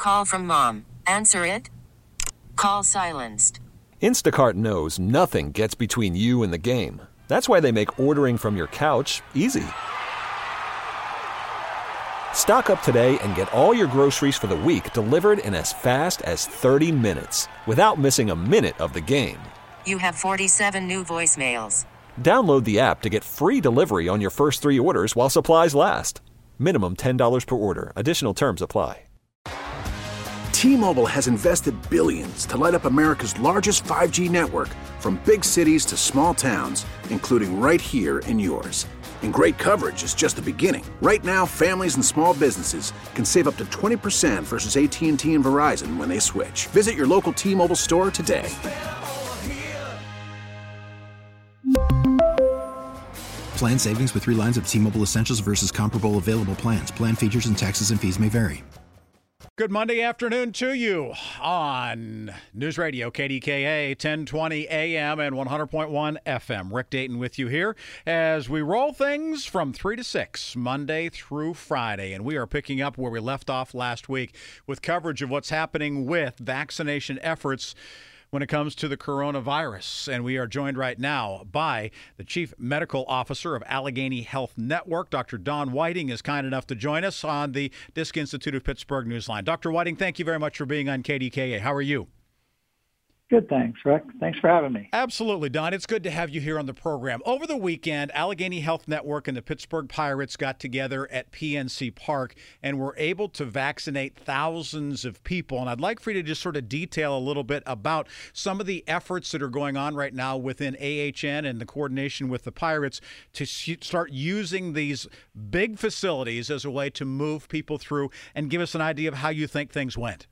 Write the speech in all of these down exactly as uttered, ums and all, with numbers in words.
Call from mom. Answer it. Call silenced. Instacart knows nothing gets between you and the game. That's why they make ordering from your couch easy. Stock up today and get all your groceries for the week delivered in as fast as thirty minutes without missing a minute of the game. You have forty-seven new voicemails. Download the app to get free delivery on your first three orders while supplies last. Minimum ten dollars per order. Additional terms apply. T-Mobile has invested billions to light up America's largest five G network, from big cities to small towns, including right here in yours. And great coverage is just the beginning. Right now, families and small businesses can save up to twenty percent versus A T and T and Verizon when they switch. Visit your local T-Mobile store today. Plan savings with three lines of T-Mobile Essentials versus comparable available plans. Plan features and taxes and fees may vary. Good Monday afternoon to you on News Radio K D K A, ten twenty A M and one hundred point one F M. Rick Dayton with you here as we roll things from three to six, Monday through Friday. And we are picking up where we left off last week with coverage of what's happening with vaccination efforts when it comes to the coronavirus. And we are joined right now by the Chief Medical Officer of Allegheny Health Network. Doctor Dawn Whiting is kind enough to join us on the Disc Institute of Pittsburgh Newsline. Doctor Whiting, thank you very much for being on K D K A. How are you? Good, thanks, Rick. Thanks for having me. Absolutely, Don. It's good to have you here on the program. Over the weekend, Allegheny Health Network and the Pittsburgh Pirates got together at P N C Park and were able to vaccinate thousands of people. And I'd like for you to just sort of detail a little bit about some of the efforts that are going on right now within A H N and the coordination with the Pirates to start using these big facilities as a way to move people through, and give us an idea of how you think things went.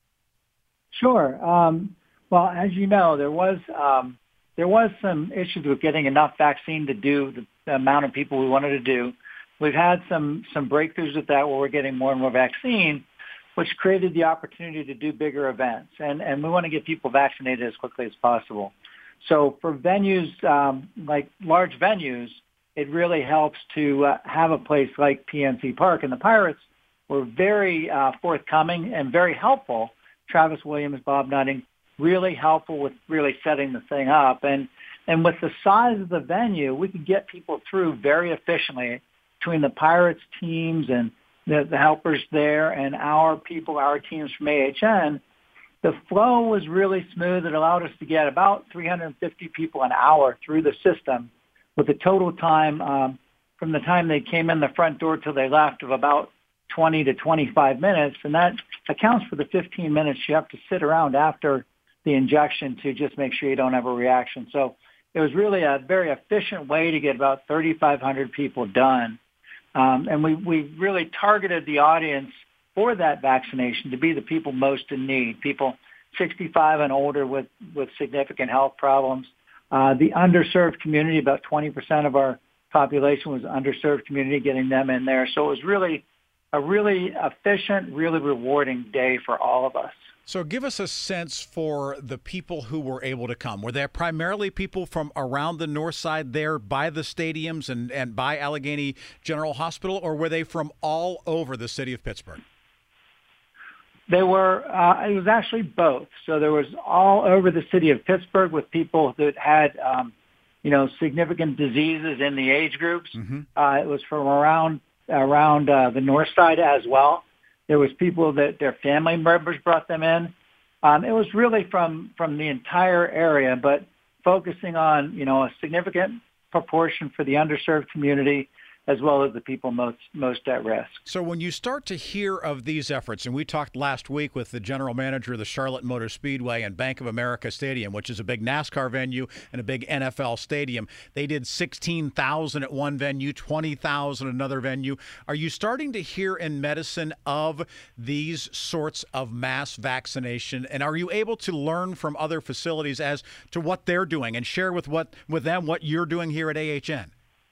Sure. Um, Well, as you know, there was um, there was some issues with getting enough vaccine to do the, the amount of people we wanted to do. We've had some some breakthroughs with that where we're getting more and more vaccine, which created the opportunity to do bigger events. And, and we want to get people vaccinated as quickly as possible. So for venues, um, like large venues, it really helps to uh, have a place like P N C Park. And the Pirates were very uh, forthcoming and very helpful. Travis Williams, Bob Nutting, really helpful with really setting the thing up. And and with the size of the venue, we could get people through very efficiently between the Pirates teams and the, the helpers there and our people, our teams from A H N. The flow was really smooth. It allowed us to get about three hundred fifty people an hour through the system, with a total time um, from the time they came in the front door till they left of about twenty to twenty-five minutes. And that accounts for the fifteen minutes you have to sit around after the injection to just make sure you don't have a reaction. So it was really a very efficient way to get about thirty-five hundred people done. Um, and we, we really targeted the audience for that vaccination to be the people most in need, people sixty-five and older with, with significant health problems. Uh, the underserved community, about twenty percent of our population was underserved community, getting them in there. So it was really a really efficient, really rewarding day for all of us. So give us a sense for the people who were able to come. Were there primarily people from around the north side there by the stadiums and, and by Allegheny General Hospital, or were they from all over the city of Pittsburgh? They were, uh, it was actually both. So there was all over the city of Pittsburgh with people that had, um, you know, significant diseases in the age groups. Mm-hmm. Uh, it was from around, around uh, the north side as well. There was people that their family members brought them in. Um, it was really from, from the entire area, but focusing on, you know, a significant proportion for the underserved community, as well as the people most most at risk. So when you start to hear of these efforts, and we talked last week with the general manager of the Charlotte Motor Speedway and Bank of America Stadium, which is a big NASCAR venue and a big N F L stadium. They did sixteen thousand at one venue, twenty thousand at another venue. Are you starting to hear in medicine of these sorts of mass vaccination? And are you able to learn from other facilities as to what they're doing and share with what with them what you're doing here at A H N?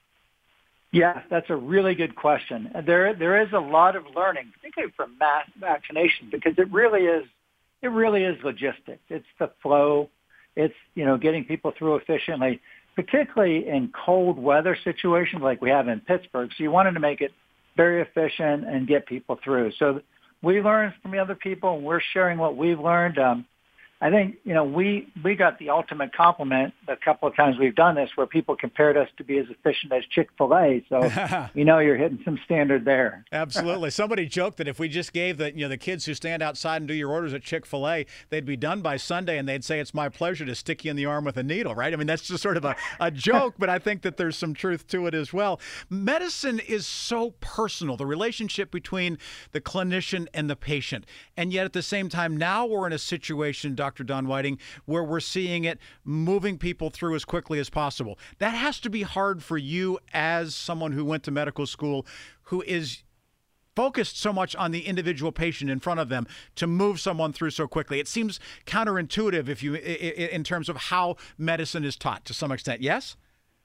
Yes, that's a really good question. There, there is a lot of learning, particularly from mass vaccination, because it really is, it really is logistics. It's the flow. It's, you know, getting people through efficiently, particularly in cold weather situations like we have in Pittsburgh. So you wanted to make it very efficient and get people through. So we learn from the other people, and we're sharing what we've learned. Um, I think, you know, we, we got the ultimate compliment a couple of times we've done this where people compared us to be as efficient as Chick-fil-A. So, you know, you're hitting some standard there. Absolutely. Somebody joked that if we just gave the, you know, the kids who stand outside and do your orders at Chick-fil-A, they'd be done by Sunday and they'd say, it's my pleasure to stick you in the arm with a needle, right? I mean, that's just sort of a, a joke, but I think that there's some truth to it as well. Medicine is so personal, the relationship between the clinician and the patient. And yet at the same time, now we're in a situation, Doctor Doctor Don Whiting, where we're seeing it moving people through as quickly as possible. That has to be hard for you as someone who went to medical school, who is focused so much on the individual patient in front of them to move someone through so quickly. It seems counterintuitive if you, in terms of how medicine is taught to some extent. Yes?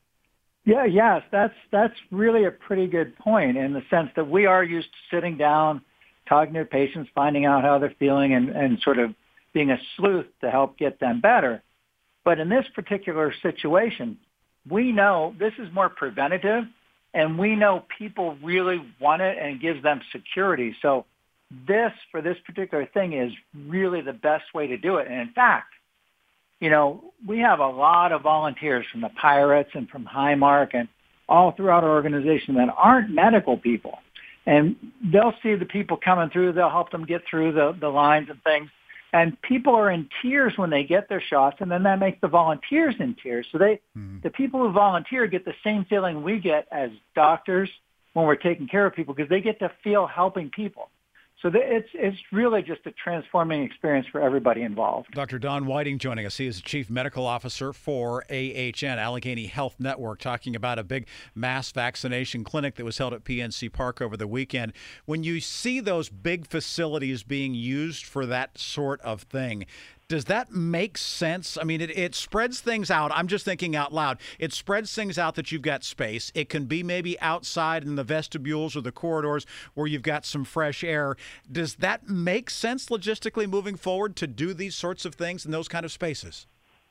Yeah, yes, that's that's really a pretty good point in the sense that we are used to sitting down, talking to patients, finding out how they're feeling, and, and sort of being a sleuth to help get them better. But in this particular situation, we know this is more preventative, and we know people really want it and it gives them security. So this, for this particular thing, is really the best way to do it. And in fact, you know, we have a lot of volunteers from the Pirates and from Highmark and all throughout our organization that aren't medical people. And they'll see the people coming through. They'll help them get through the, the lines and things. And people are in tears when they get their shots, and then that makes the volunteers in tears. So they, mm-hmm. the people who volunteer get the same feeling we get as doctors when we're taking care of people because they get to feel helping people. So it's it's really just a transforming experience for everybody involved. Doctor Don Whiting joining us. He is the Chief Medical Officer for A H N, Allegheny Health Network, talking about a big mass vaccination clinic that was held at P N C Park over the weekend. When you see those big facilities being used for that sort of thing, does that make sense? I mean, it, it spreads things out. I'm just thinking out loud. It spreads things out that you've got space. It can be maybe outside in the vestibules or the corridors where you've got some fresh air. Does that make sense logistically moving forward to do these sorts of things in those kind of spaces?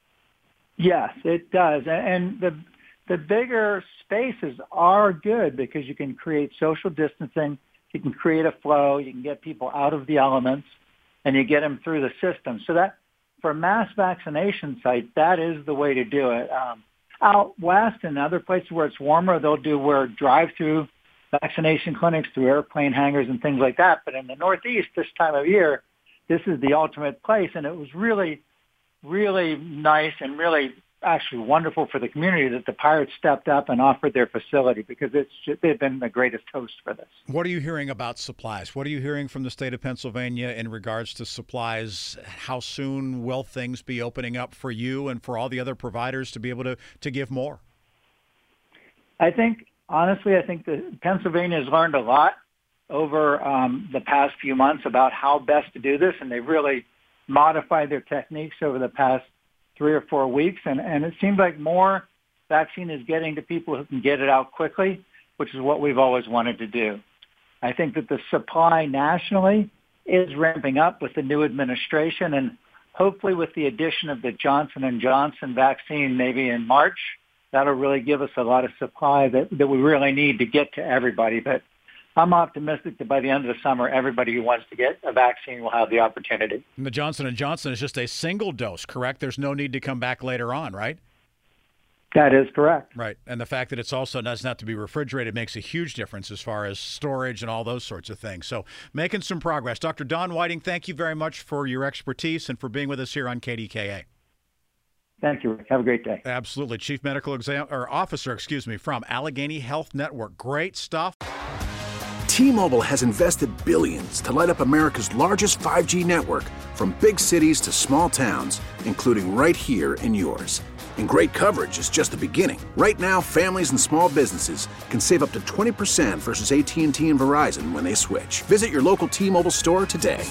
Yes, it does. And the the bigger spaces are good because you can create social distancing. You can create a flow. You can get people out of the elements, and you get them through the system. So that, for mass vaccination sites, that is the way to do it. Um, out west and other places where it's warmer, they'll do where drive-through vaccination clinics through airplane hangars and things like that. But in the Northeast this time of year, this is the ultimate place. And it was really, really nice and really actually wonderful for the community that the Pirates stepped up and offered their facility because it's just, they've been the greatest host for this. What are you hearing about supplies? What are you hearing from the state of Pennsylvania in regards to supplies? How soon will things be opening up for you and for all the other providers to be able to, to give more? I think, honestly, I think that Pennsylvania has learned a lot over um, the past few months about how best to do this, and they've really modified their techniques over the past three or four weeks, and, and it seems like more vaccine is getting to people who can get it out quickly, which is what we've always wanted to do. I think that the supply nationally is ramping up with the new administration, and hopefully with the addition of the Johnson and Johnson vaccine maybe in March, that'll really give us a lot of supply that, that we really need to get to everybody. But I'm optimistic that by the end of the summer, everybody who wants to get a vaccine will have the opportunity. And the Johnson and Johnson is just a single dose, correct? There's no need to come back later on, right? That is correct. Right. And the fact that it's also doesn't have to be refrigerated makes a huge difference as far as storage and all those sorts of things. So making some progress. Doctor Don Whiting, thank you very much for your expertise and for being with us here on K D K A. Thank you, Rick. Have a great day. Absolutely. Chief Medical Exam or Officer, excuse me, from Allegheny Health Network. Great stuff. T-Mobile has invested billions to light up America's largest five G network, from big cities to small towns, including right here in yours. And great coverage is just the beginning. Right now, families and small businesses can save up to twenty percent versus A T and T and Verizon when they switch. Visit your local T-Mobile store today.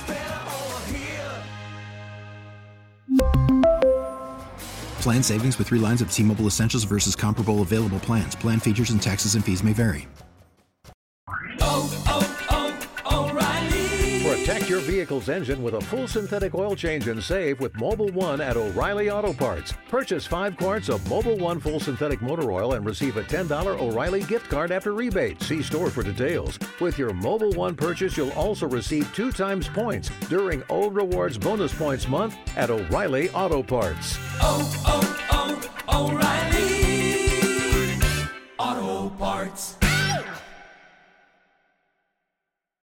Plan savings with three lines of T-Mobile Essentials versus comparable available plans. Plan features and taxes and fees may vary. Oh, oh, oh, O'Reilly. We're at Protect your vehicle's engine with a full synthetic oil change and save with Mobil one at O'Reilly Auto Parts. Purchase five quarts of Mobil one full synthetic motor oil and receive a ten dollars O'Reilly gift card after rebate. See store for details. With your Mobil one purchase, you'll also receive two times points during O Rewards Bonus Points Month at O'Reilly Auto Parts. Oh, oh, oh, O'Reilly Auto Parts.